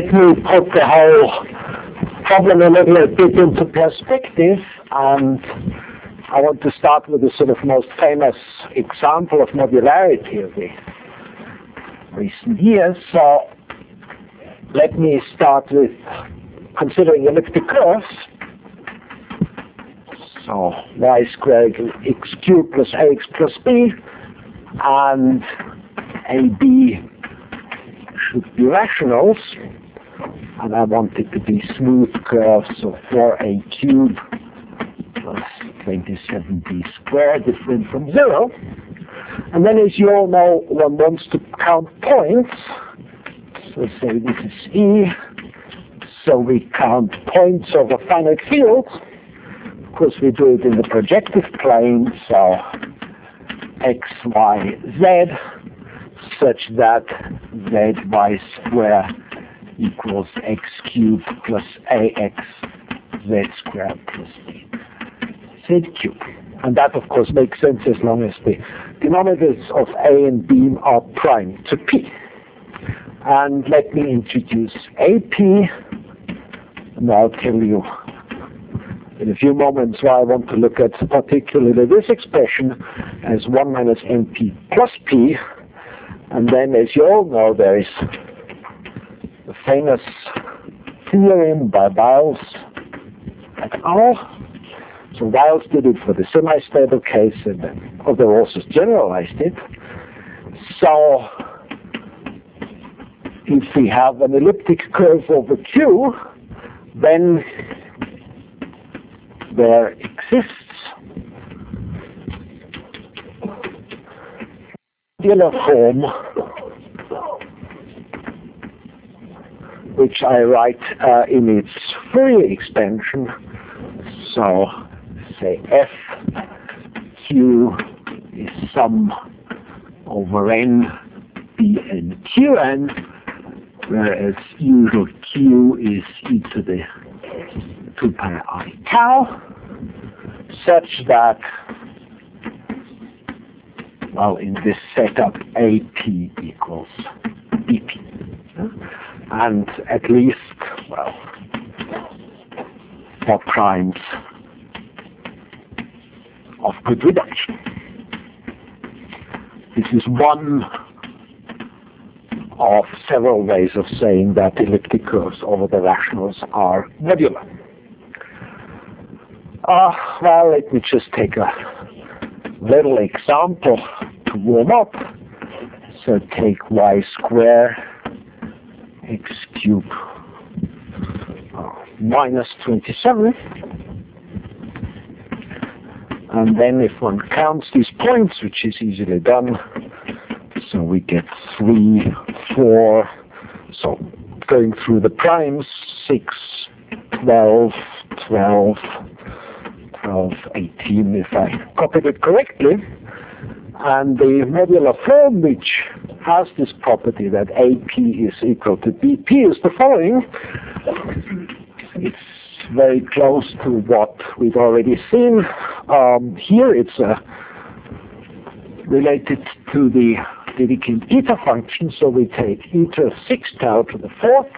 me put the whole problem a little bit into perspective, and I want to start with the sort of most famous example of modularity of the recent years. So let me start with considering elliptic curves. So y squared x cubed plus ax plus b, and ab should be rationals, and I want it to be smooth curves of 4a cubed plus 27b squared different from 0. And then, as you all know, one wants to count points. So say this is E. So we count points over finite fields. Of course, we do it in the projective plane, so x, y, z, such that zy squared equals x cubed plus ax z squared plus z cubed. And that, of course, makes sense as long as the denominators of a and b are prime to p. And let me introduce AP, and I'll tell you in a few moments why I want to look at particularly this expression as 1 minus np plus p. And then, as you all know, there is the famous theorem by Wiles et al. So Wiles did it for the semi-stable case, and then other authors generalized it. So if we have an elliptic curve over Q, then there exists modular form which I write in its Fourier expansion. So say f q is sum over n b n qn, whereas usual q is e to the 2 pi I tau, such that, well, in this setup, AP equals BP. And at least, well, for primes of good reduction. This is one of several ways of saying that elliptic curves over the rationals are modular. Well, let me just take a little example to warm up. So take y squared x cubed minus 27. And then if one counts these points, which is easily done, so we get 3, 4, so going through the primes, 6, 12, 12, 12, 18, if I copied it correctly. And the modular form, which has this property that AP is equal to BP, is the following. It's very close to what we've already seen. Here it's related to the Dedekind eta function, so we take eta of 6 tau to the 4th,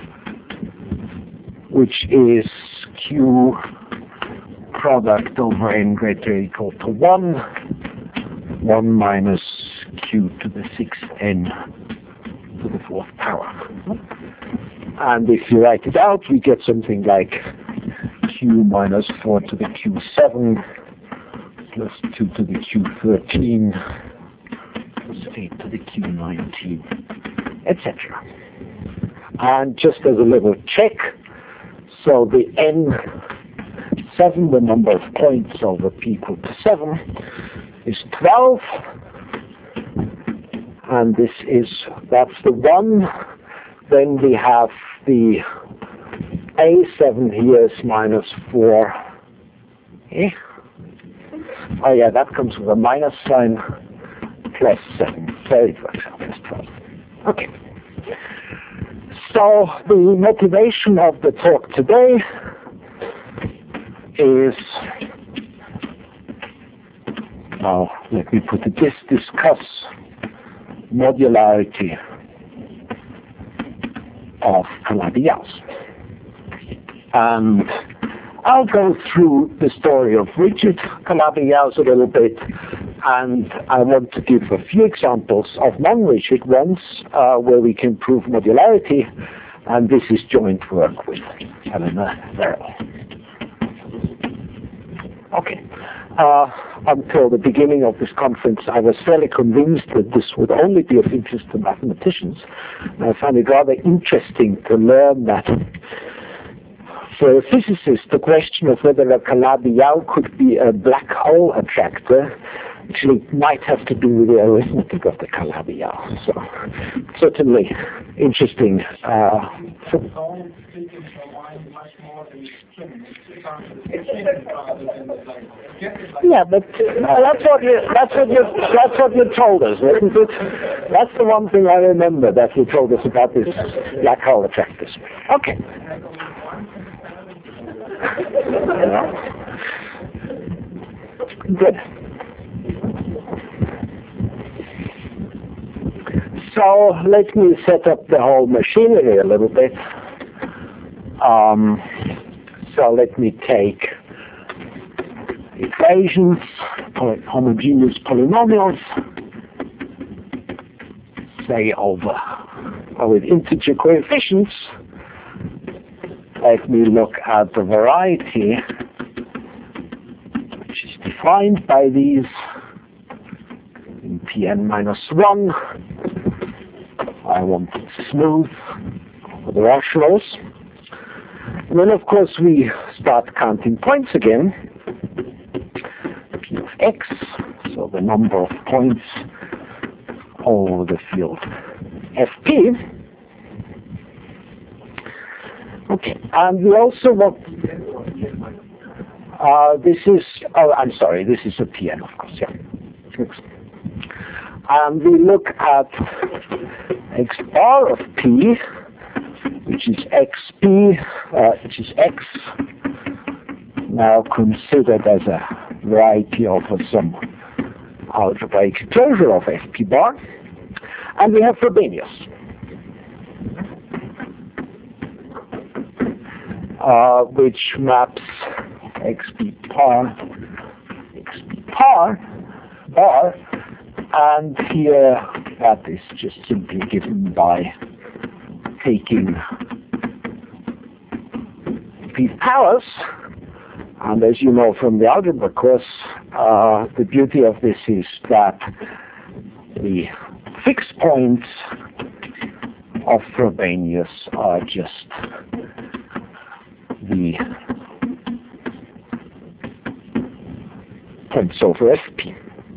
which is q product over n greater or equal to 1, 1 minus q to the 6n to the 4th power. And if you write it out, we get something like q minus 4 to the q7 plus 2 to the q13 plus 8 to the q19, etc. And just as a little check, so the n7, the number of points over p equal to 7, is 12, and that's the 1. Then we have the A7 here is minus 4. Eh? Oh yeah, that comes with a minus sign, plus 7. So it works out as 12. Okay. So the motivation of the talk today is, now let me put it this, discuss modularity of Calabi-Yau. And I'll go through the story of rigid Calabi-Yau a little bit, and I want to give a few examples of non-rigid ones where we can prove modularity, and this is joint work with Helena Verrill. Okay. Until the beginning of this conference, I was fairly convinced that this would only be of interest to mathematicians. And I find it rather interesting to learn that for a physicist, the question of whether a Calabi-Yau could be a black hole attractor actually might have to do with the arithmetic of the Calabi-Yau. So, certainly interesting. Yeah, but that's what you told us, isn't it? That's the one thing I remember that you told us about this black hole attractors. Okay. Good. So let me set up the whole machinery a little bit. So let me take equations, homogeneous polynomials, say with integer coefficients. Let me look at the variety which is defined by these in Pn-1. I want it smooth for the rationals. And then, of course, we start counting points again. P of x, so the number of points over the field Fp. Okay, and we also want, this is a Pn, of course, yeah. And we look at x bar of P, which is xp, which is x, now considered as a variety of some algebraic closure of Fp bar. And we have Frobenius. Which maps xp bar, and here that is just simply given by taking p powers. And as you know from the algebra course, the beauty of this is that the fixed points of Frobenius are just the points over Fp.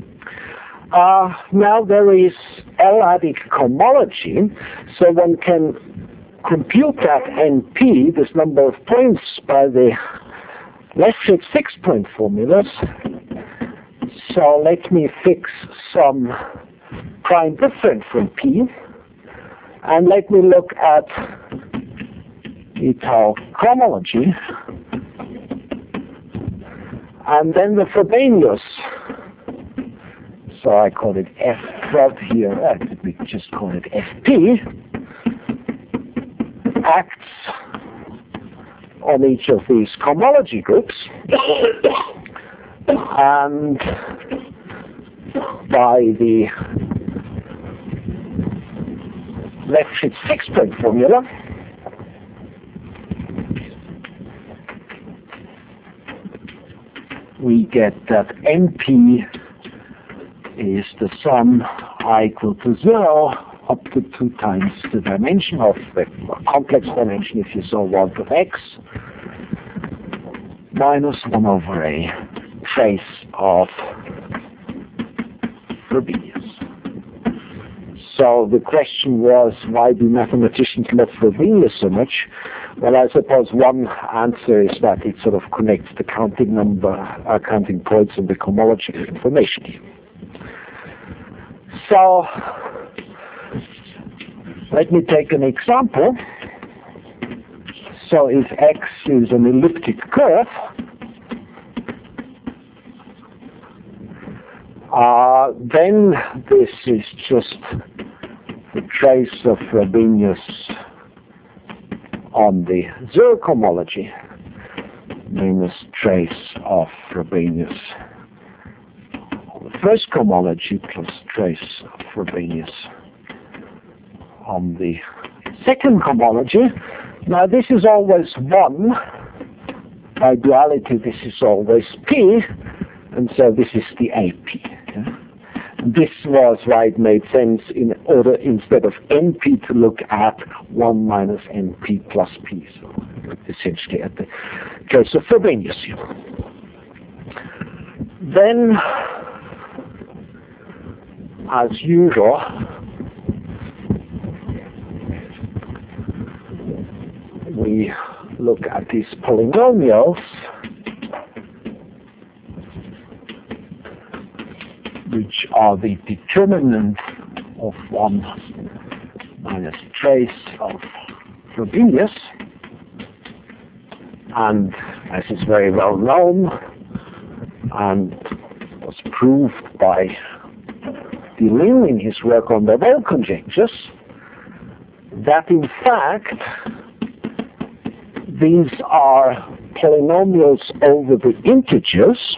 Now there is L-adic cohomology, so one can compute that NP, this number of points, by the Lefschetz fixed-point formulas. So let me fix some prime different from P, and let me look at the tau cohomology, and then the Frobenius. So I call it F Frob here, we just call it Fp, acts on each of these cohomology groups, and by the Lefschetz fixed-point formula, we get that NP is the sum I equal to 0 up to 2 times the dimension of the complex dimension, if you so want, of x, minus 1 over a trace of Frobenius. So the question was, why do mathematicians love Frobenius so much? Well, I suppose one answer is that it sort of connects the counting points and the cohomology information. So let me take an example. So if x is an elliptic curve, then this is just the trace of Frobenius on the zero cohomology, minus trace of Frobenius on the first cohomology plus trace of Frobenius on the second cohomology. Now this is always 1. By duality this is always P, and so this is the AP. Yeah? This was why it made sense in order, instead of NP, to look at 1 minus NP plus P. So essentially at the case of Frobenius here. Then, as usual, we look at these polynomials which are the determinant of 1 minus trace of Frobenius, and as is very well known and was proved by Deligne in his work on the Weyl conjectures, that in fact these are polynomials over the integers,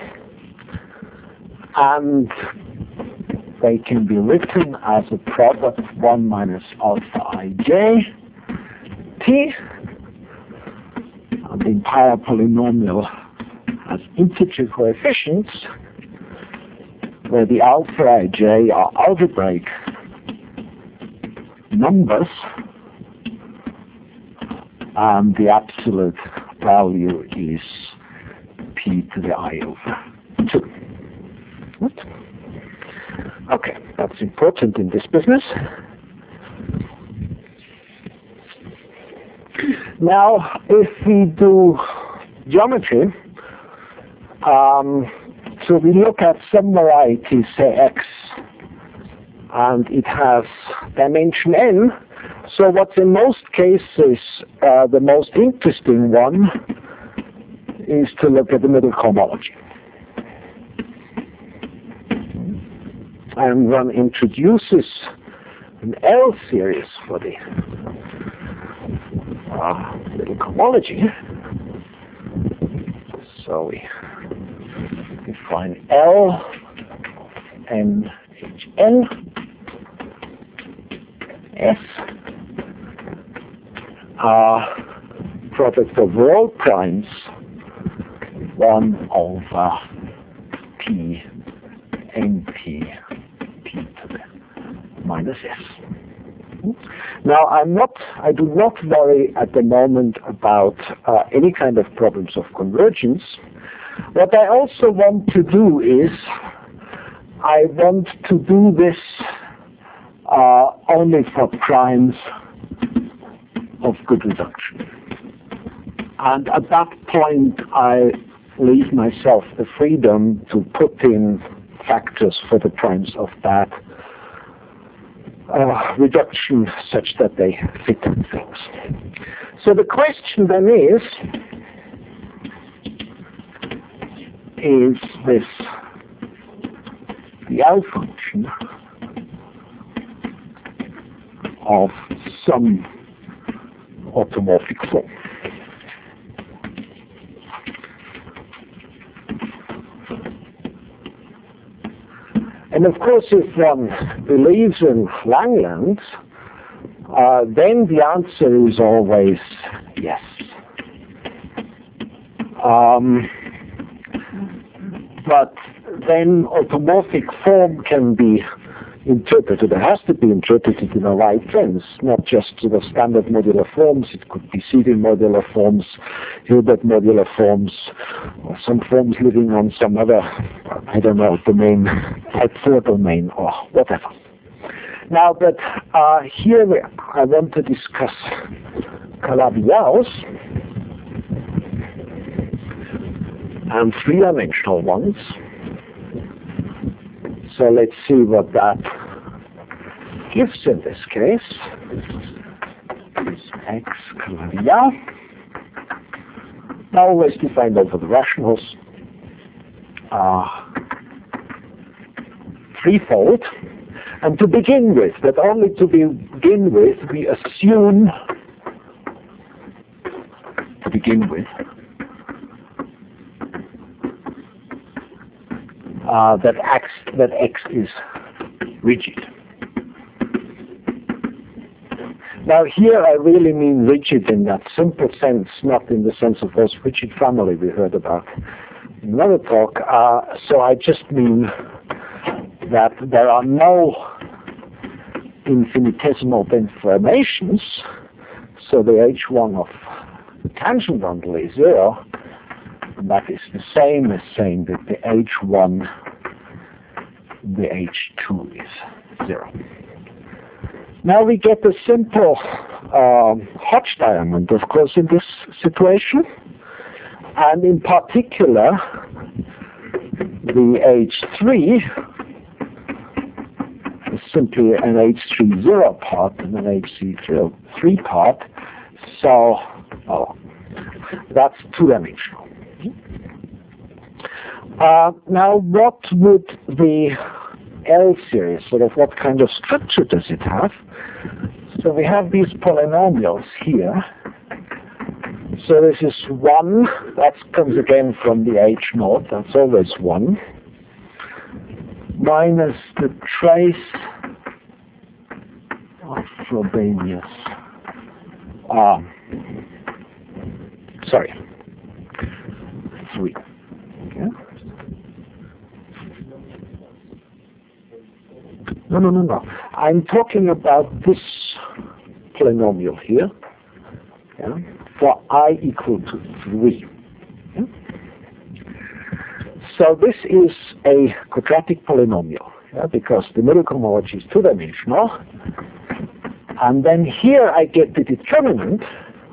and they can be written as a product 1 minus alpha ij t, and the entire polynomial has integer coefficients where the alpha ij are algebraic numbers and the absolute value is p to the I over 2. What? Okay, that's important in this business. Now, if we do geometry, so we look at some variety, say x, and it has dimension n. So what's in most cases the most interesting one is to look at the middle cohomology. And one introduces an L series for the middle cohomology. So we define L and Hn S product of all primes 1 over P NP P to the minus S. Now I do not worry at the moment about any kind of problems of convergence. What I also want to do is I want to do this only for primes of good reduction. And at that point I leave myself the freedom to put in factors for the primes of that reduction such that they fit things. So the question then is this the L function of some automorphic form? And of course, if one believes in Langlands, then the answer is always yes. But then automorphic form can be interpreted. It has to be interpreted in the right sense, not just to the standard modular forms. It could be CD modular forms, Hilbert modular forms, or some forms living on some other, I don't know, domain, type 4 domain, or whatever. Now, but here I want to discuss Calabi-Yau's and three-dimensional ones. So let's see what that gives in this case. Is X Calabi-Yau. Now always defined over the rationals. Threefold. And to begin with, but only to begin with, we assume begin with. That x is rigid. Now here I really mean rigid in that simple sense, not in the sense of those rigid family we heard about in another talk. So I just mean that there are no infinitesimal deformations, so the H1 of the tangent bundle is 0, and that is the same as saying that the H1, the H2 is 0. Now we get a simple Hodge diamond, of course, in this situation, and in particular the H3 is simply an H3 0 part and an H3 3 part, so that's two-dimensional. Now what would the L series, sort of what kind of structure does it have? So we have these polynomials here. So this is 1, that comes again from the H0, that's always 1, minus the trace of Frobenius. Sorry, 3. Okay. No. I'm talking about this polynomial here, yeah, for I equal to 3. Yeah. So this is a quadratic polynomial, yeah, because the middle cohomology is two-dimensional. And then here I get the determinant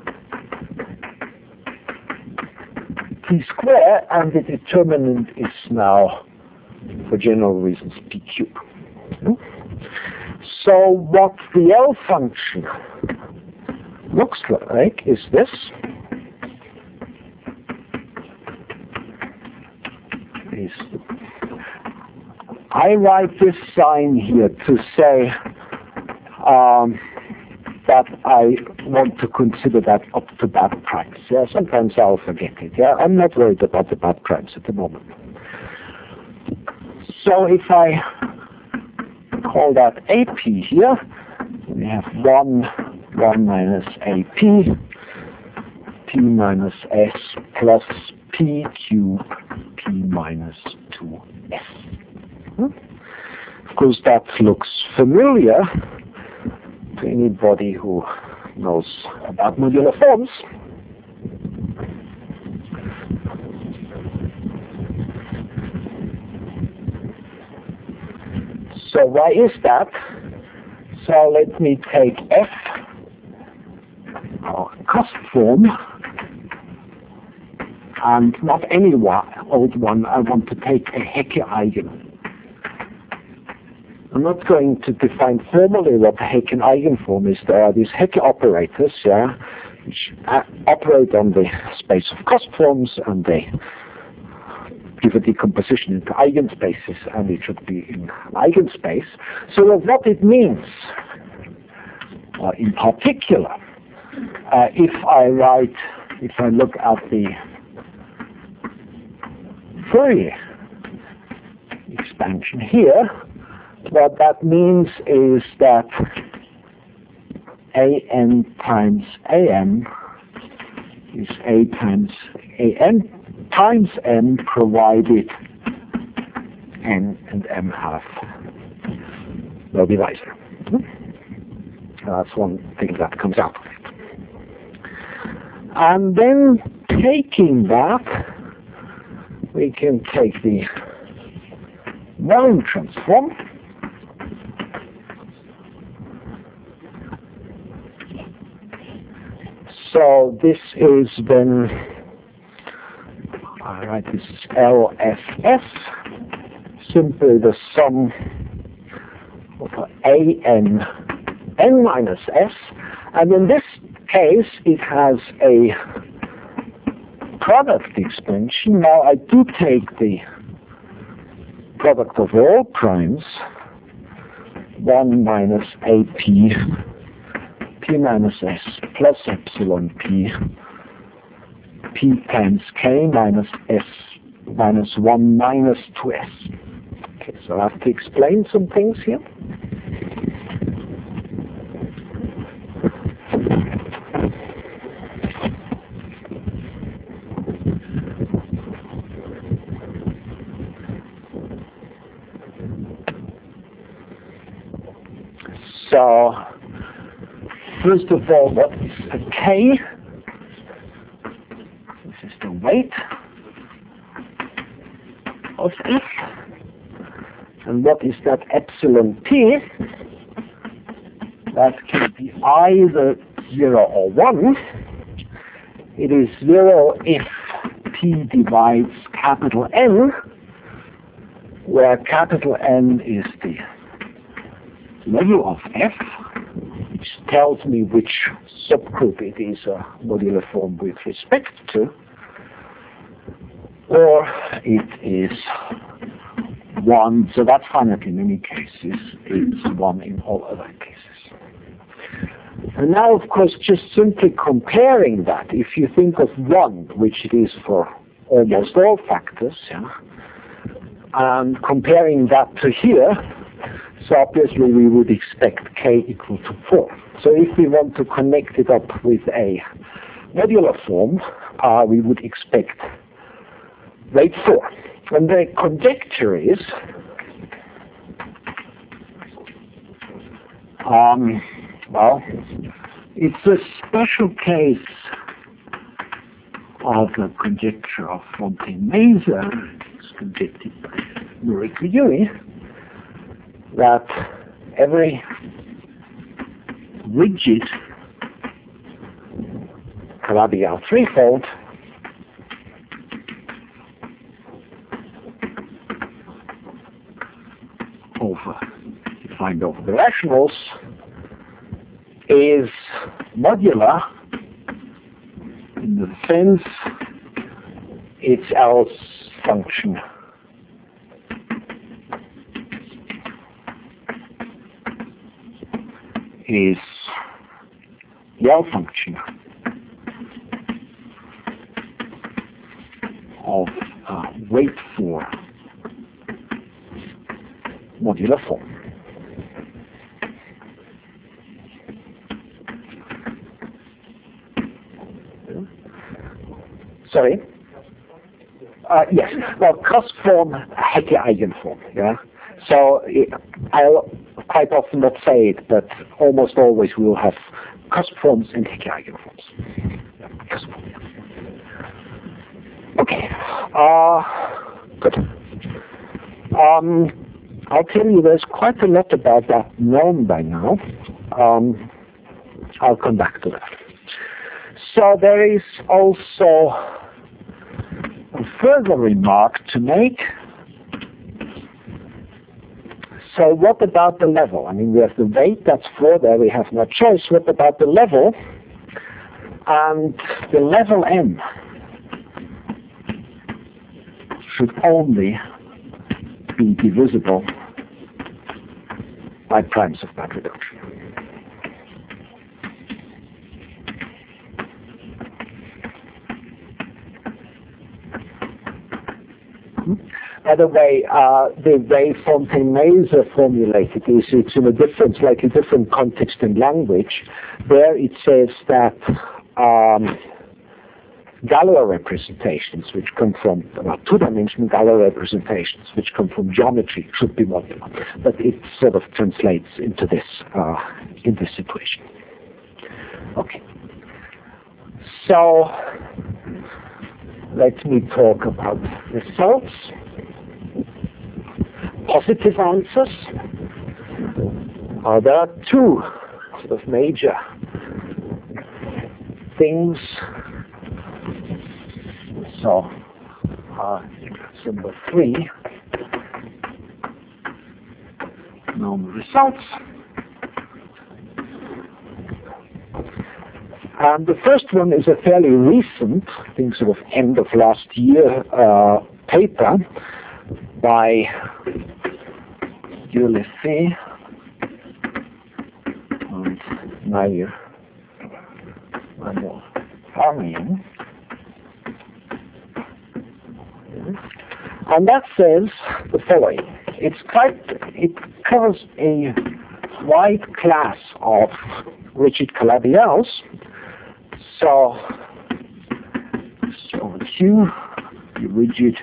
p squared, and the determinant is now, for general reasons, p cubed. So what the L function looks like is this. I write this sign here to say that I want to consider that up to bad primes. Yeah, sometimes I'll forget it. Yeah, I'm not worried about the bad primes at the moment. So if I call that AP here, we have 1 minus AP, P minus S plus P cube, P minus 2S. Of course, that looks familiar to anybody who knows about modular forms. So why is that? So let me take F, our cusp form, and not any old one. I want to take a Hecke eigen. I'm not going to define formally what the Hecke eigenform is. There are these Hecke operators, yeah, which operate on the space of cusp forms, and they give a decomposition into eigenspaces, and it should be in an eigenspace. So what it means, in particular, if I look at the Fourier expansion here, what that means is that an times am is a times an times m, provided n and m have no divisor. That's one thing that comes out of it. And then taking that, we can take the Morning transform, so this is then, all right, this is LFS, simply the sum of an n minus s, and in this case it has a product expansion. Now I do take the product of all primes, 1 minus AP P minus S plus epsilon P p times k minus s minus 1 minus 2s. Okay, so I have to explain some things here. So, first of all, what is a k? This is the weight of f. And what is that epsilon p? That can be either 0 or 1. It is 0 if p divides capital N, where capital N is the level of f, which tells me which subgroup it is a modular form with respect to, or it is 1, so that's finite in many cases, it's 1 in all other cases. And now, of course, just simply comparing that, if you think of 1, which it is for almost all factors, yeah, and comparing that to here, so obviously we would expect k equal to 4. So if we want to connect it up with a modular form, we would expect rate 4. And the conjecture is, well, it's a special case of the conjecture of Fontaine-Mazer, it's conjectured by Nouriel-Liouville, that every rigid Calabi-Yau threefold defined over the rationals is modular in the sense its L function is the L function of weight for modular form. Sorry? Yes. Well, cusp form, Hecke eigenform. Yeah. So I'll quite often not say it, but almost always we will have cusp forms and Hecke eigenforms. Yeah, cusp form. Yeah. Okay. Good. I'll tell you there's quite a lot about that known by now. I'll come back to that. So there is also a further remark to make. So what about the level? I mean, we have the weight, that's 4 there, we have no choice. What about the level? And the level m should only be divisible by primes of band reduction. By the way, the way Fontaine-Mazer formulated is it's in a different, slightly different context and language. There it says that Galois representations, which come from two-dimensional Galois representations, which come from geometry, should be modular. But it sort of translates into this in this situation. Okay. So let me talk about results. Positive answers. There are two sort of major things. So, number 3, known results. And the first one is a fairly recent, I think sort of end of last year, paper by Dieulefait and Manuel Farmian. And that says the following. It covers a wide class of rigid Calabi-Yau. So Q, the rigid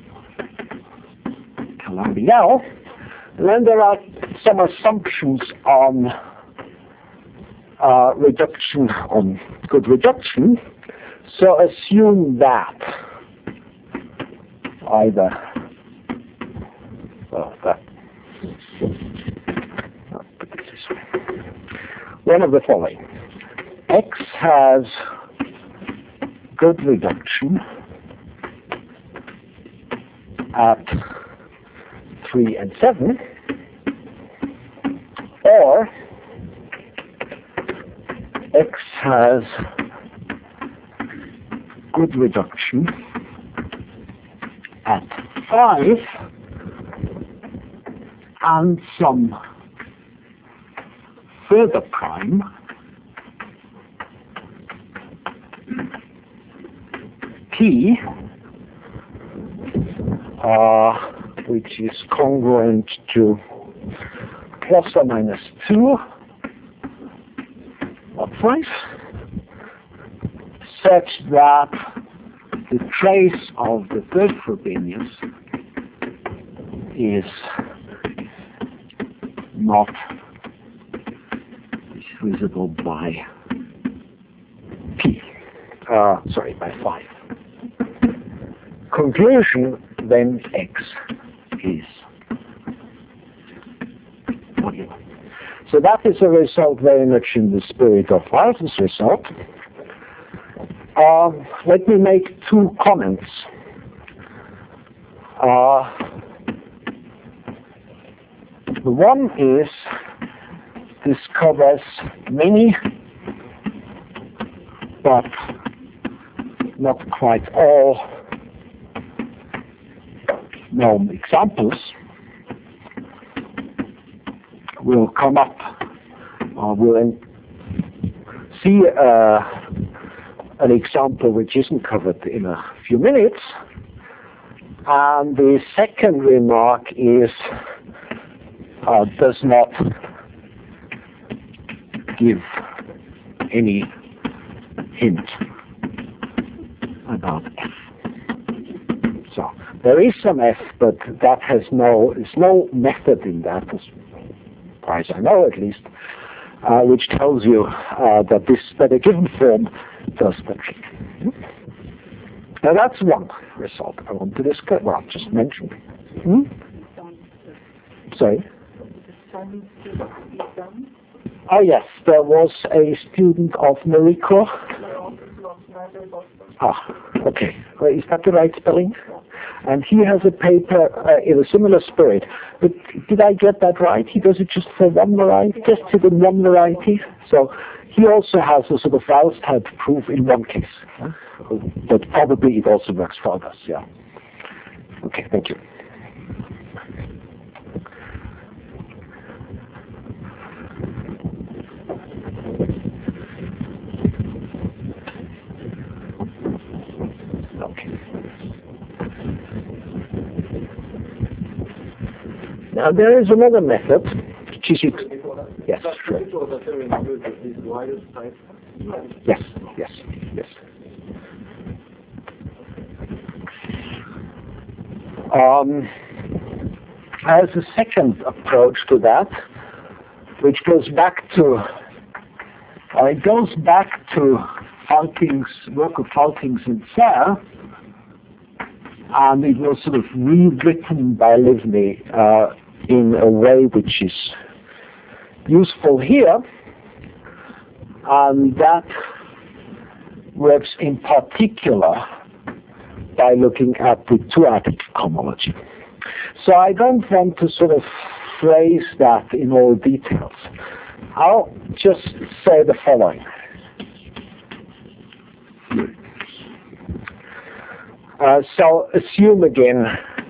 Calabi-Yau. And then there are some assumptions on reduction, on good reduction. So assume that either one of the following. X has good reduction at 3 and 7, or X has good reduction at 5 and some further prime P, which is congruent to plus or minus 2 or 5, such that the trace of the third Frobenius is not visible by P, by 5. Conclusion, then X is modular. So that is a result very much in the spirit of Walther's result. Let me make two comments. The one is this covers many, but not quite all known examples. We'll come up, we'll see an example which isn't covered in a few minutes. And the second remark is does not give any hint about F. So there is some F, but that has there's no method in that, as far as I know at least, which tells you that a given form does the trick. Now that's one result I want to discuss. Well, just mention. Sorry. Oh yes, there was a student of Mariko. Okay. Well, is that the right spelling? And he has a paper in a similar spirit. But did I get that right? He does it just for one variety, tested in one variety. So he also has a sort of Rouse type proof in one case. But probably it also works for others, yeah. Okay, thank you. Now there is another method, which is yes, sure. Yes. As a second approach to that, which goes back to Falting's work of Falting's and Serre, and it was sort of rewritten by Livni in a way which is useful here, and that works in particular by looking at the two-additive cohomology. So I don't want to sort of phrase that in all details. I'll just say the following. So assume again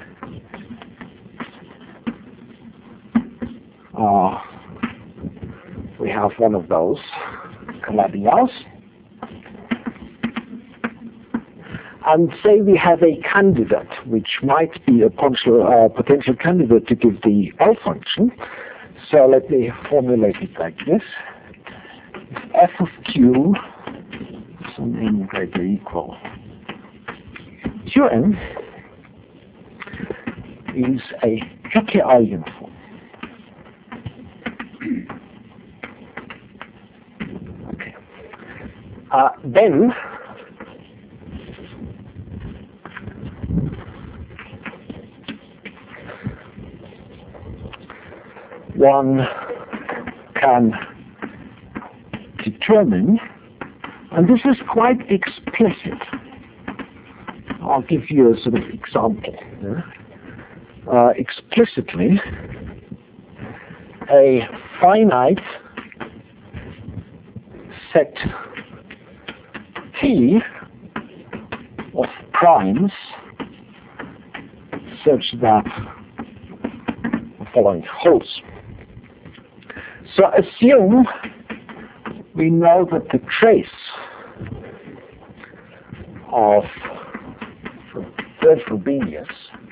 we have one of those Calabi-Yaus, And say we have a candidate, which might be a potential candidate to give the L function. So let me formulate it like this. F of q some n greater equal qn is a Hecke eigenform. Okay. Then one can determine, and this is quite explicit. I'll give you a sort of example. Explicitly, a finite set T of primes such that the following holds. So assume we know that the trace of third Frobenius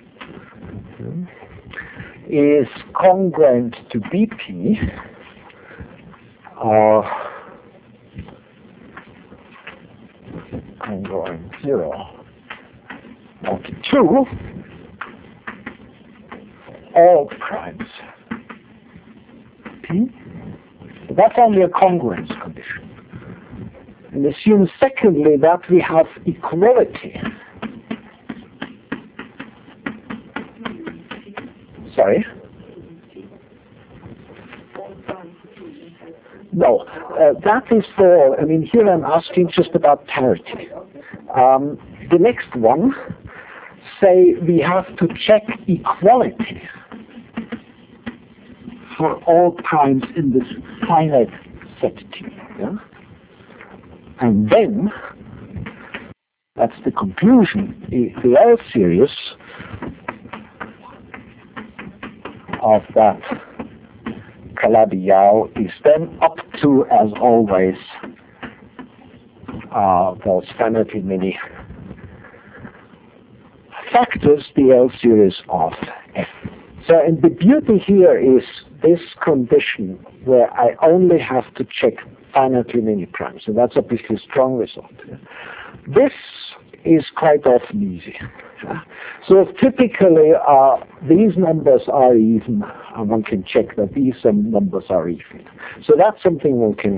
is congruent to BP congruent 0 or to 2 all primes P. So that's only a congruence condition. And assume secondly that we have equality. Sorry? No, that is for, I mean, here I'm asking just about parity. The next one, say we have to check equality for all primes in this finite set T. Yeah? And then, that's the conclusion, the L series of that Calabi-Yau is then up to, as always, those finitely many factors, the L series of F. So, and the beauty here is this condition where I only have to check finitely many primes, and that's obviously a strong result. This is quite often easy. So typically these numbers are even, and one can check that these numbers are even. So that's something one can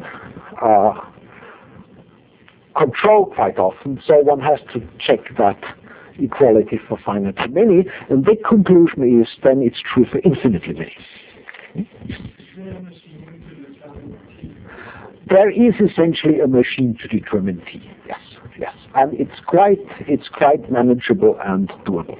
control quite often, so one has to check that equality for finitely many, and the conclusion is then it's true for infinitely many. There is essentially a machine to determine T, yes, yes, and it's quite manageable and doable.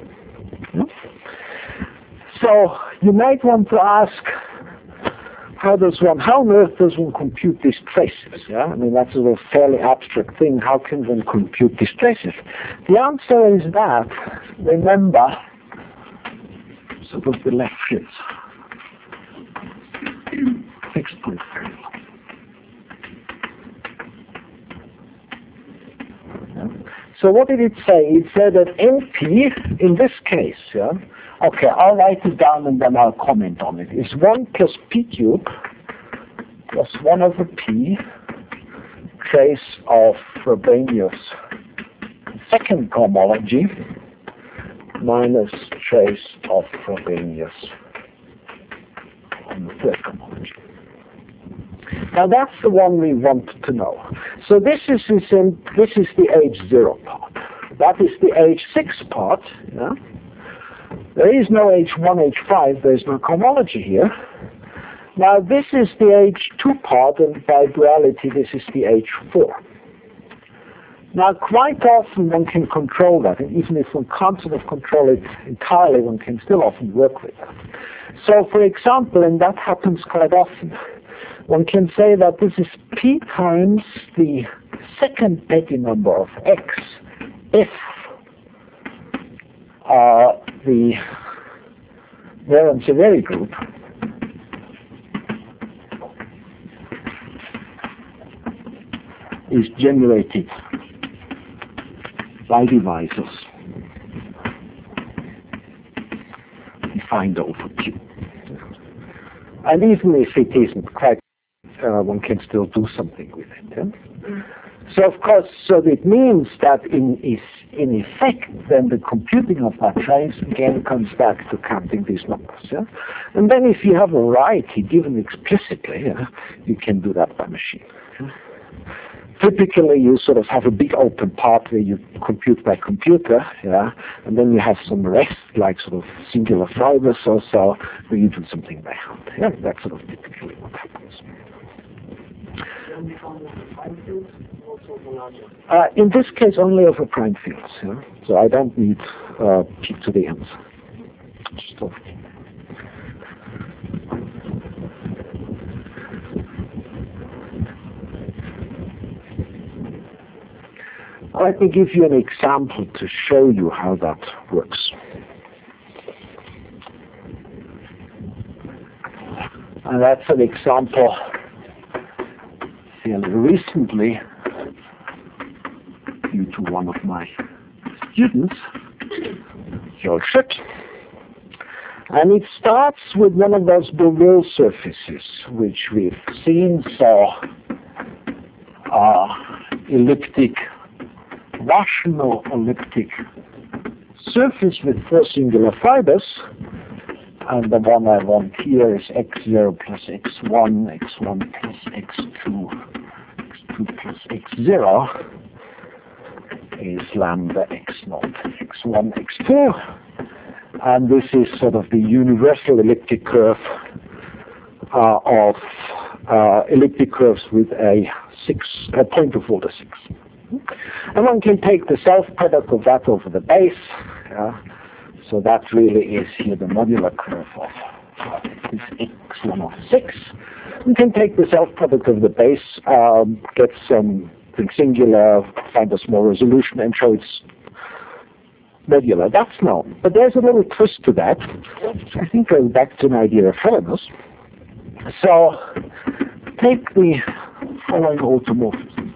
So you might want to ask, how on earth does one compute these traces? Yeah, I mean that's a fairly abstract thing. How can one compute these traces? The answer is that, remember, sort of the left shift, fixed point variable. So what did it say? It said that NP, in this case, yeah, okay, I'll write it down and then I'll comment on it, is 1 plus P cubed plus 1 over P trace of Frobenius second cohomology minus trace of Frobenius on the third cohomology. Now that's the one we want to know. So this is the H0 part. That is the H6 part. Yeah? There is no H1, H5. There is no cohomology here. Now this is the H2 part, and by duality this is the H4. Now quite often one can control that, and even if one can't sort of control it entirely, one can still often work with that. So for example, and that happens quite often, one can say that this is P times the second Petty number of X if the Warren-Severi group is generated by divisors defined over Q. And even if it isn't quite, one can still do something with it. Yeah? So of course, so it means that in effect, then the computing of that trace again comes back to counting these numbers. Yeah? And then if you have a variety given explicitly, you can do that by machine. Yeah? Typically, you sort of have a big open part where you compute by computer, yeah, and then you have some rest, like sort of singular fibers or so, where you do something by hand. Yeah, that's sort of typically what happens. In this case, only over prime fields. Yeah? So I don't need peak to the ends. Just over. Let me give you an example to show you how that works. And that's an example fairly recently due to one of my students, George Schitt. And it starts with one of those Borel surfaces, which we've seen, so elliptic, rational elliptic surface with 4 singular fibers, and the one I want here is x0 plus x1, x1 plus x2, x2 plus x0 is lambda x0, x1, x2, and this is sort of the universal elliptic curve of elliptic curves with a point of order 6. And one can take the self-product of that over the base. So that really is here the modular curve of this x1 of 6. We can take the self-product of the base, get something singular, find a small resolution, and show it's modular. That's known. But there's a little twist to that. I think going back to an idea of Helenius. So take the following automorphism.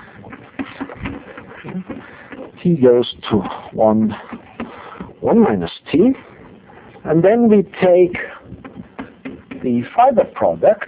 T goes to 1 minus t, and then we take the fiber product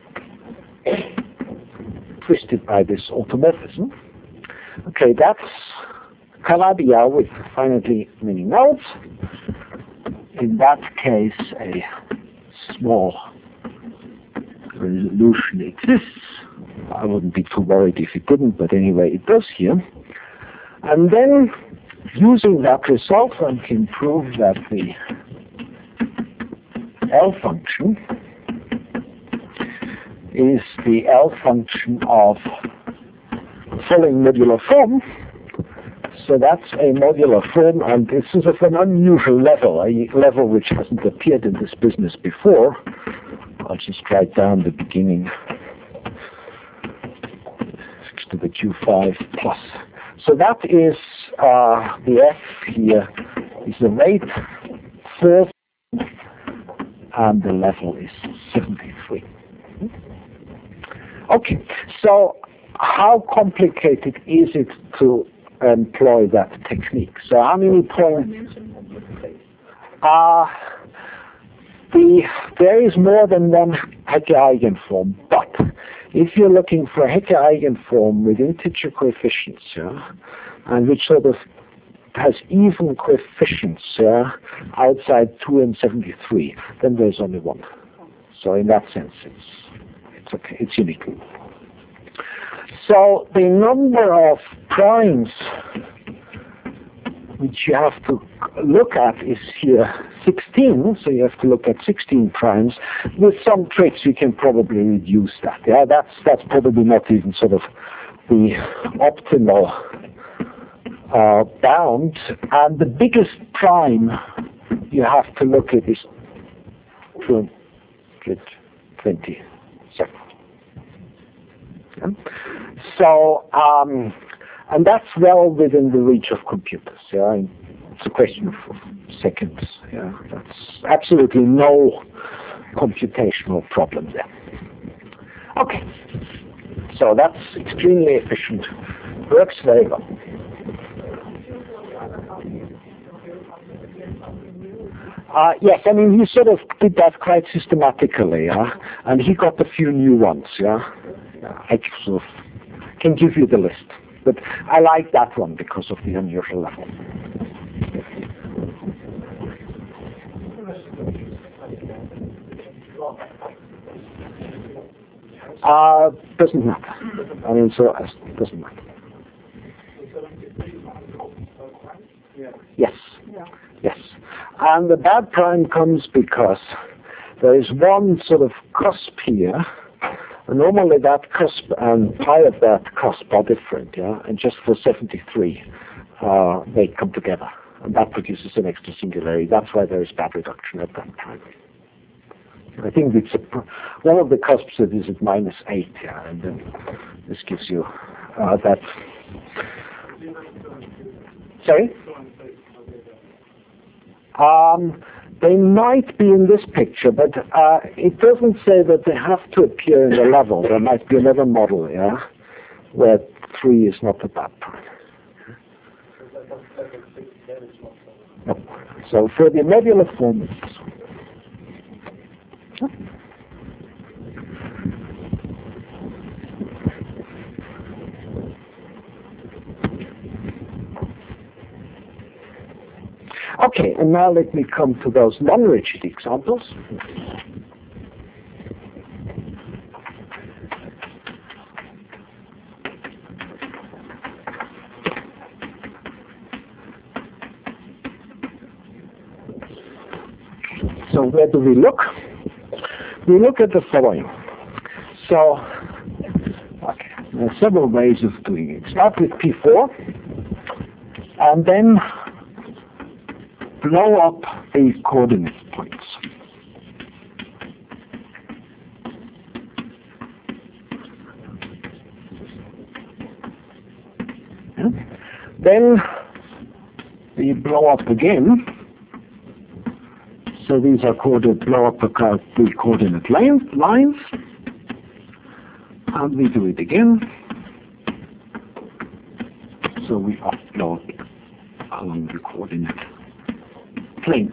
twisted by this automorphism. Okay, that's Calabi-Yau with finitely many nodes. In that case, a small resolution exists. I wouldn't be too worried if it didn't, but anyway, it does here. And then, using that result, one can prove that the L function is the L function of following modular form. So that's a modular form, and this is of an unusual level, a level which hasn't appeared in this business before. I'll just write down the beginning to the Q5 plus. So that is the F here is the rate 4, and the level is 73. Okay, so how complicated is it to employ that technique? So how many points? There is more than one Hecke eigenform, but if you're looking for a Hecke eigenform with integer coefficients, and which sort of has even coefficients outside 2 and 73, then there's only one. So in that sense, it's okay, it's unique. So the number of primes which you have to look at is here 16, so you have to look at 16 primes. With some tricks, you can probably reduce that. Yeah, that's probably not even sort of the optimal bound. And the biggest prime you have to look at is 227. Yeah? So, and that's well within the reach of computers. Yeah? It's a question of seconds. Yeah? That's absolutely no computational problem there. Okay, so that's extremely efficient. Works very well. Yes, I mean, he sort of did that quite systematically, yeah? And he got a few new ones, yeah? I sort of can give you the list. But I like that one because of the unusual level. Doesn't matter. I mean, so it doesn't matter. Yes. Yes. And the bad prime comes because there is one sort of cusp here. And normally that cusp and pi of that cusp are different, yeah? And just for 73, they come together. And that produces an extra singularity. That's why there is bad reduction at that prime. I think it's one of the cusps that is at -8, yeah, and then this gives you that. Sorry? They might be in this picture, but it doesn't say that they have to appear in the level. There might be another model, yeah, where 3 is not the bad prime. No. So for the modular form, it's okay, and now let me come to those non-rigid examples. So where do we look? We look at the following. So, okay, there are several ways of doing it. Start with P4, and then blow up the coordinate points. Yeah. Then we blow up again. So these are blow up the coordinate lines. And we do it again. So we upload along the coordinate planes.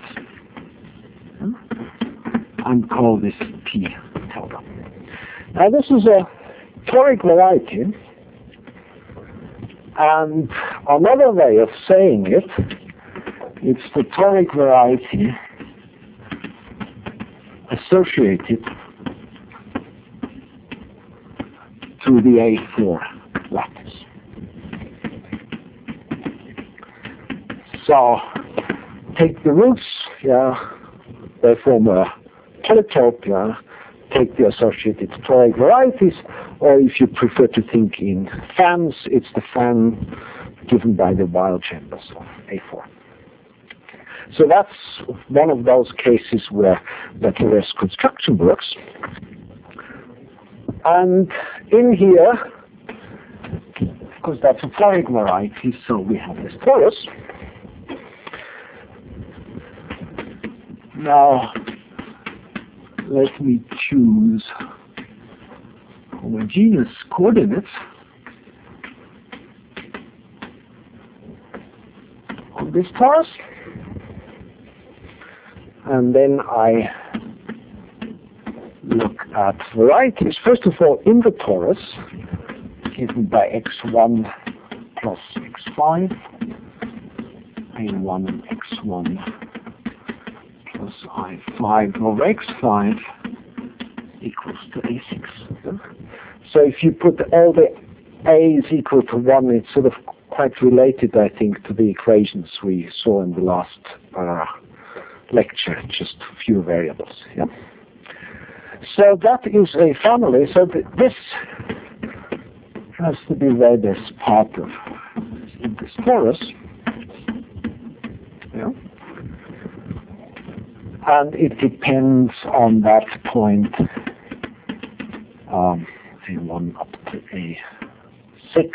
And call this P tilde. Now this is a toric variety. And another way of saying it, it's the toric variety associated to the A4 lattice. So take the roots, yeah, they form a polytope, yeah, take the associated toric varieties, or if you prefer to think in fans, it's the fan given by the Weyl chambers of A4. So that's one of those cases where the torus construction works. And in here, of course, that's a toric variety, so we have this torus. Now, let me choose homogeneous coordinates on this torus. And then I look at varieties. First of all, in the torus, given by x1 plus x5, a1 and x1 plus I5 over x5 equals to a6. So if you put all the a's equal to 1, it's sort of quite related, I think, to the equations we saw in the last lecture, just a few variables. Yeah. So that is a family. So this has to be read as part of this torus. Yeah. And it depends on that point, A1 up to A6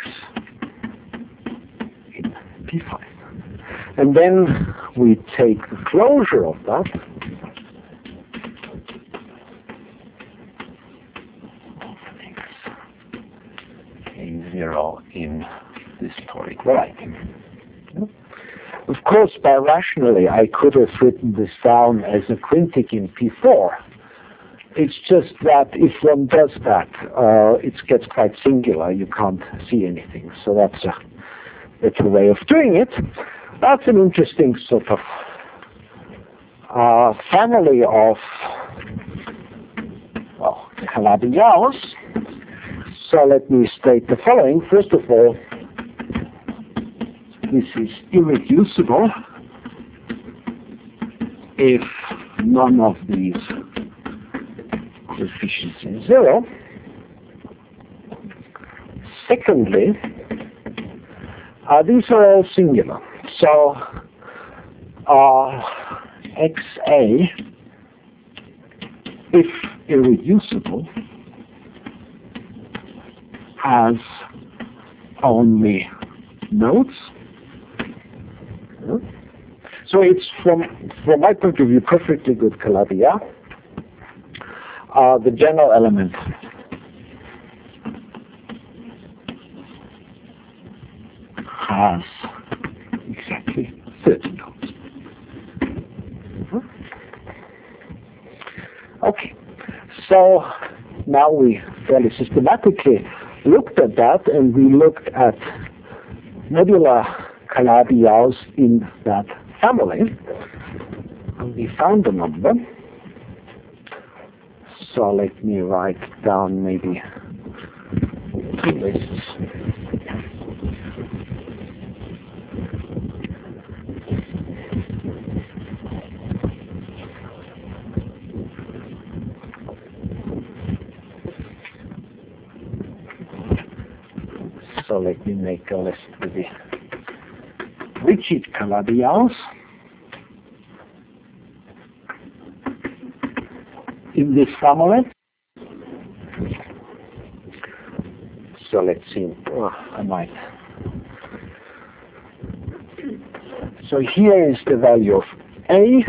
in P5. And then we take the closure of that, A0 in this toric variety. Of course, birationally, I could have written this down as a quintic in P4. It's just that if one does that, it gets quite singular. You can't see anything. So that's a better way of doing it. That's an interesting sort of family of, well, Calabi-Yaos. So let me state the following. First of all, this is irreducible if none of these coefficients is 0. Secondly, these are all singular. So XA, if irreducible, has only nodes. So it's from my point of view perfectly good Calabi-Yau. The general element has exactly 30 nodes. Okay, so now we fairly systematically looked at that, and we looked at modular Calabi-Yaus in that family, and we found a number. So let me write down maybe 2 lists. So let me make a list with the rigid Calabi-Yaus in this family. So let's see. I might. So here is the value of A.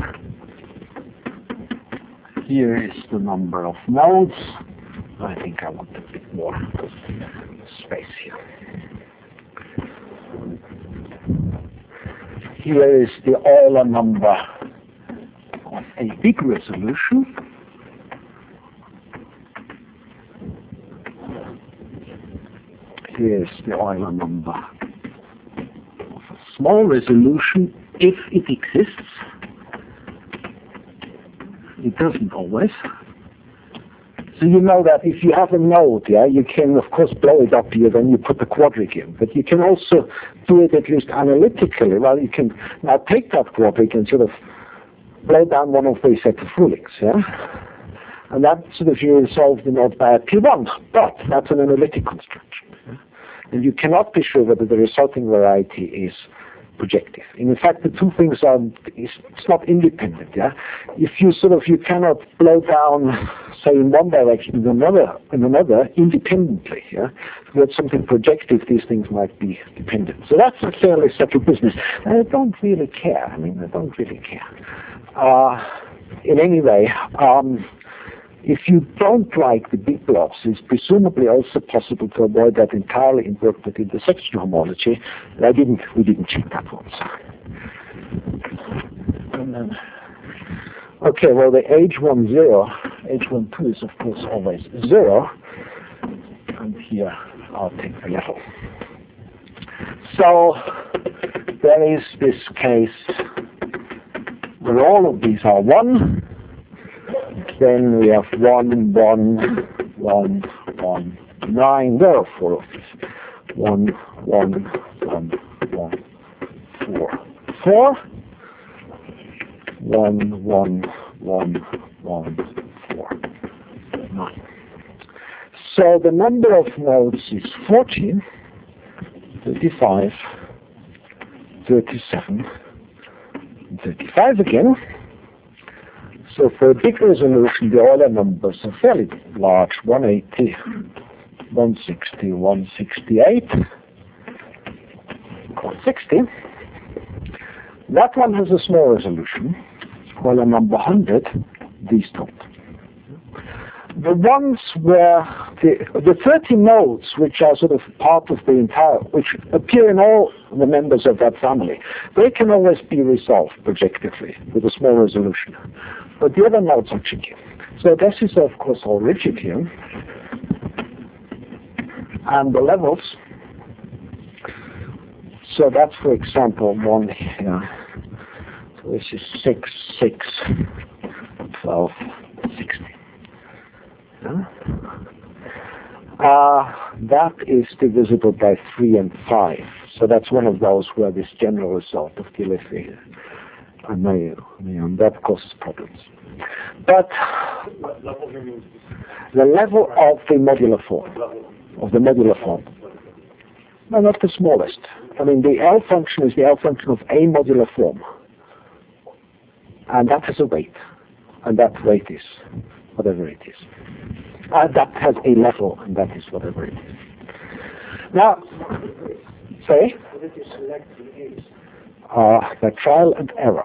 Here is the number of nodes. I think I want a bit more space here. Here is the Euler number of a big resolution. Here is the Euler number of a small resolution, if it exists. It doesn't always. So you know that if you have a node, you can of course blow it up here, then you put the quadric in. But you can also do it at least analytically. Well, you can now take that quadric and sort of blow down one of these set of rulings, and that sort of you resolve the node by a P1. But that's an analytic construction, and you cannot be sure whether the resulting variety is projective. In fact, the two things are, it's not independent, If you cannot blow down, say, in one direction in another independently, If you have something projective, these things might be dependent. So that's a fairly settled business. And I don't really care. I don't really care. In any way, if you don't like the big blobs, it's presumably also possible to avoid that entirely in work with intersection homology. We didn't check that one. And then, okay, well, the H12 is of course always 0, and here I'll take the level. So there is this case where all of these are 1. Then we have 1, 1, 1, 1, 9. There are 4 of these. 1, 1, 1, 1, 4, 4. 1, 1, 1, 1, 4, 9. So the number of nodes is 14, 35, 37, 35 again. So for a big resolution, the Euler numbers are fairly large, 180, 160, 168, 160. That one has a small resolution, Euler number 100, these don't. The ones where the 30 nodes, which are sort of part of the entire, which appear in all the members of that family, they can always be resolved projectively with a small resolution. But the other nodes are tricky. So this is, of course, all rigid here. And the levels, so that's, for example, 1 here. So this is 6, 6, 12, 16. Yeah? That is divisible by 3 and 5. So that's one of those where this general result of Dirichlet and that causes problems. But the level of the modular form, no, not the smallest. I mean, the L function is the L function of a modular form. And that has a weight. And that weight is whatever it is. That has a level, and that is whatever it is. Now, sorry? The trial and error.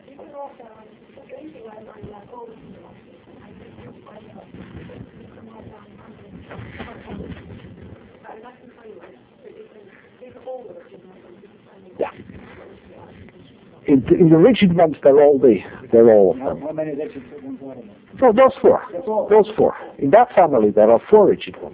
Yeah. In the rigid ones, they're all of them. How many rigid ones are there? No, those four. Those four. In that family, there are 4 rigid ones.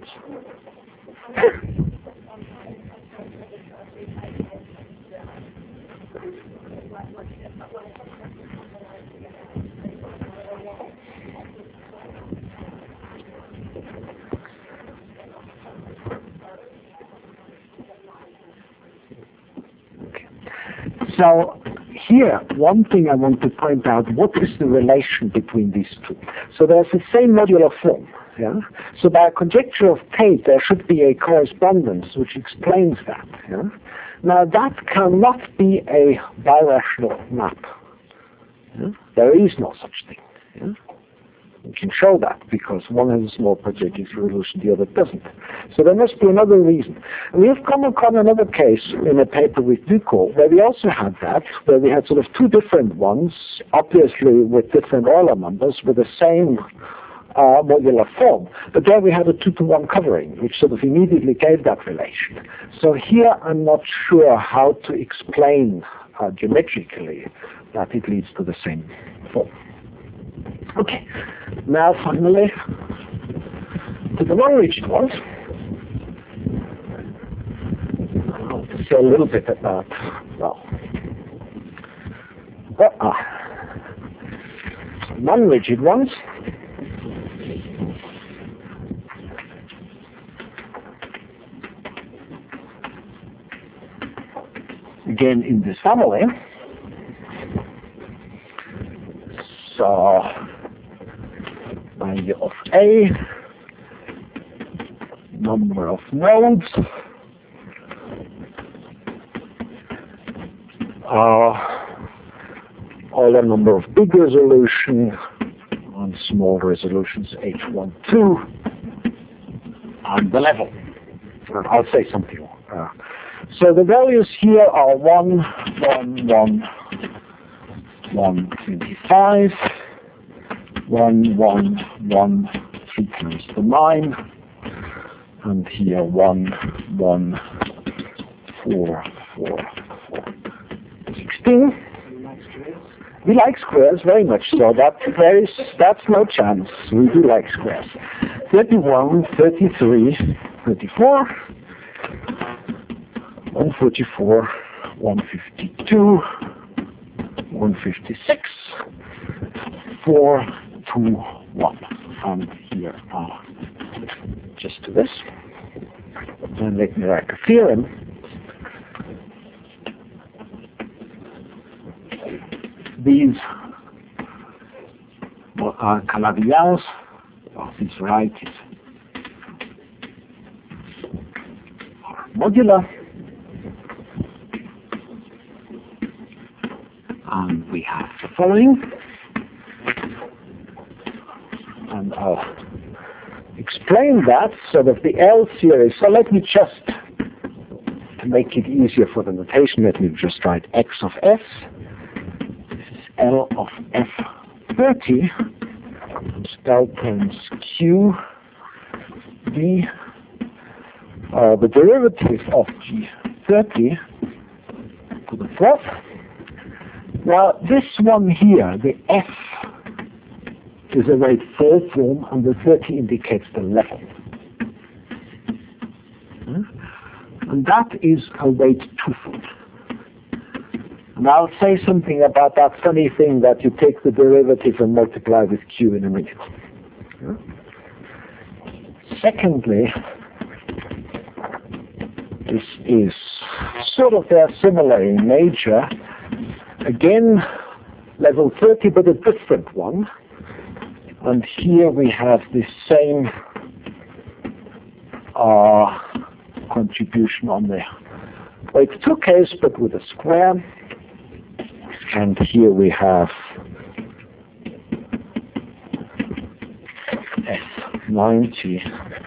So here, one thing I want to point out, what is the relation between these two? So there's the same modular form. Yeah? So by a conjecture of Tate, there should be a correspondence which explains that. Yeah? Now that cannot be a birational map. Yeah? There is no such thing. Yeah? We can show that because one has a small projective resolution, the other doesn't. So there must be another reason. And we have come upon another case in a paper with Ducot where we also had that, where we had sort of 2 different ones, obviously with different Euler numbers, with the same modular form. But there we had a 2-to-1 covering, which sort of immediately gave that relation. So here I'm not sure how to explain geometrically that it leads to the same form. Okay, now finally to the non-rigid ones. I want to say a little bit about, non-rigid ones. Again in this family. So value of A, number of nodes, Euler number of big resolution on small resolutions H12, and the level. I'll say something. So the values here are 1, 1, 1, 125, 1, 1, 1, 3 times the 9, and here 1, 1, 4, 4, 4, 16. We like squares very much, so that's no chance. We do like squares. 31, 33, 34, 144, 152, 156, 4, 2, 1. And here just do this. And let me write a theorem. These are Calabi-Yau's of these varieties are modular. And we have the following, and I'll explain that so that the L series, so let me just, to make it easier for the notation, let me just write X of S, this is L of F30, L times Q, v, the derivative of G30 to the fourth. Now this one here, the F, is a weight 4 form, and the 30 indicates the level. And that is a weight 2 form. And I'll say something about that funny thing that you take the derivative and multiply with Q in a minute. Secondly, this is sort of similar in nature. Again, level 30, but a different one. And here we have the same contribution on the weight 2 case, but with a square. And here we have S90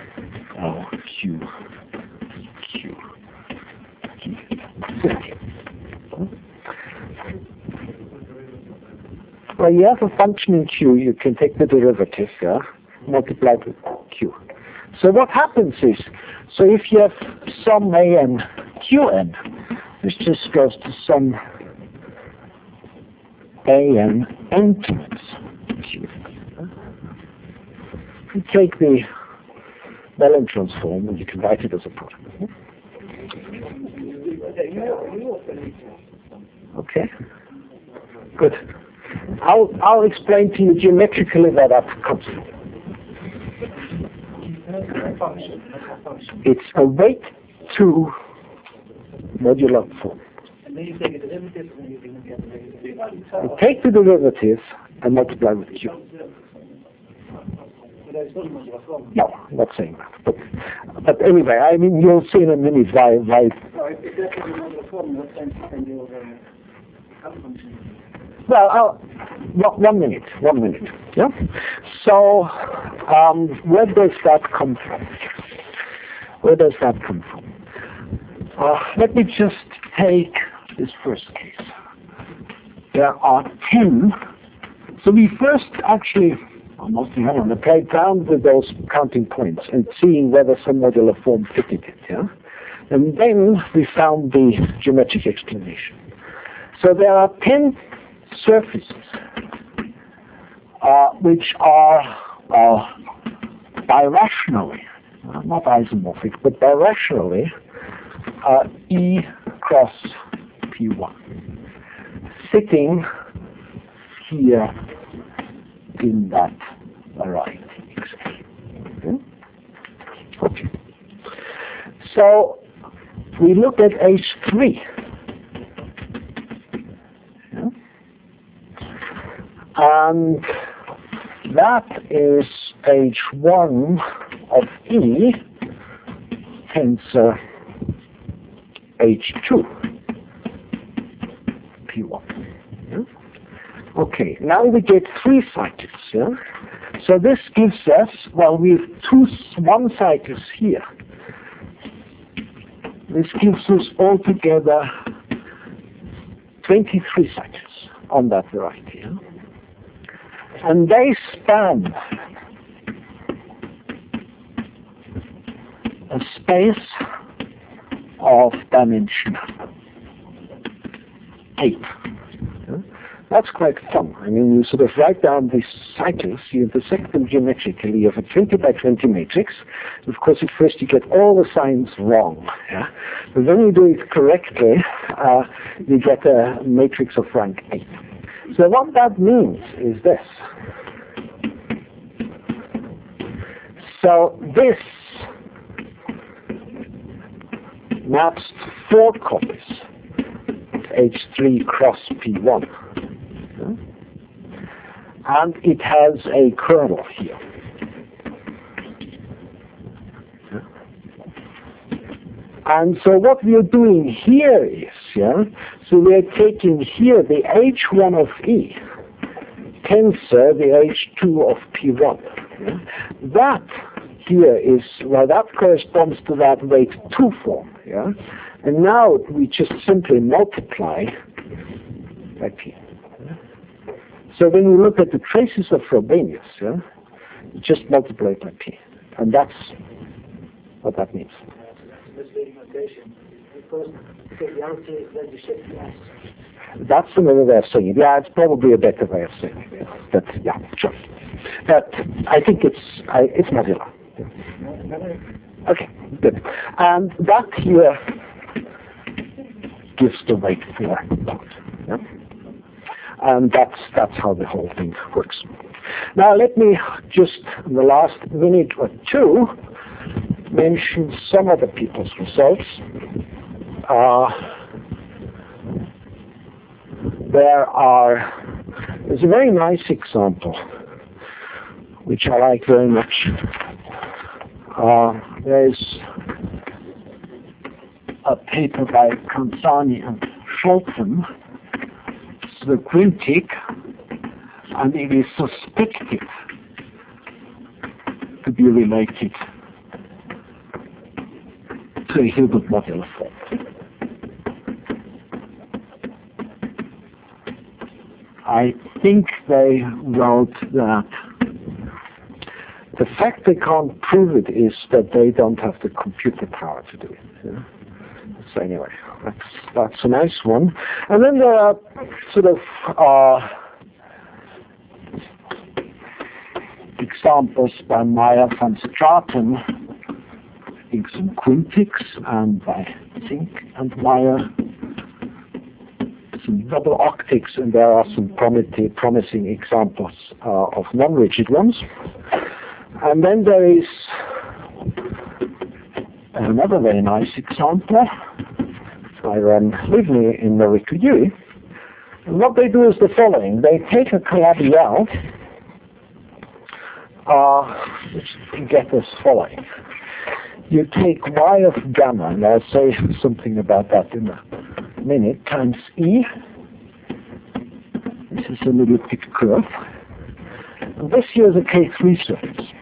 Q 30. Well, you have a function in Q, you can take the derivative, multiply with Q. So what happens is, so if you have some AN QN, this just goes to some AN N times Q. You take the Mellin transform and you can write it as a product. Okay, good. I'll explain to you geometrically where that comes from. It's a weight 2 modular form. You take the derivative and multiply with Q. No, I'm not saying that. But anyway, I mean, you'll see in a minute why. Well, 1 minute. Yeah. So, where does that come from? Let me just take this first case. There are 10. So we first actually, almost played around with those counting points and seeing whether some modular form fitted it. Yeah. And then we found the geometric explanation. So there are 10 surfaces which are birationally, not isomorphic, but birationally E cross P1, sitting here in that variety. Okay. So we look at H3. And that is H1 of E tensor H2 P1. Yeah? Okay, now we get 3 cycles. Yeah? So this gives us, well, we have 1 cycles here. This gives us altogether 23 cycles on that variety. Yeah? And they span a space of dimension 8. That's quite fun. I mean, you sort of write down these cycles, you intersect them geometrically, you have a 20 by 20 matrix. Of course, at first you get all the signs wrong. Yeah? But when you do it correctly, you get a matrix of rank 8. So what that means is this. So this maps to 4 copies of H3 cross P1. And it has a kernel here. And so what we are doing here is, so we are taking here the H1 of E, tensor the H2 of P1. Yeah? That here is, well, that corresponds to that weight 2 form. Yeah? And now we just simply multiply by P. Yeah? So when you look at the traces of Frobenius, you just multiply by P. And that's what that means. Misleading notation. Because triviality is then the shift less. That's another way of saying it. Yeah, it's probably a better way of saying it. But yeah, sure. But I think it's modular. Okay, good. And that here gives the weight for that. Yeah? And that's how the whole thing works. Now let me just, in the last minute or two, mention some other people's results. There's a very nice example, which I like very much. There's a paper by Kanzani and Scholten, the quintic, and it is suspected to be related to a Hilbert modular form. I think they wrote that the fact they can't prove it is that they don't have the computer power to do it. Yeah? So anyway, that's a nice one. And then there are sort of examples by Meyer van Straten, I think some quintics, and by Zink and Meyer some double octics, and there are some promising examples of non-rigid ones. And then there is another very nice example. I run Livni in Marie Curie. And what they do is the following. They take a Calabi out, which you get as following. You take y of gamma, and I'll say something about that in a minute, times E. This is an elliptic curve. And this here is a K3 surface.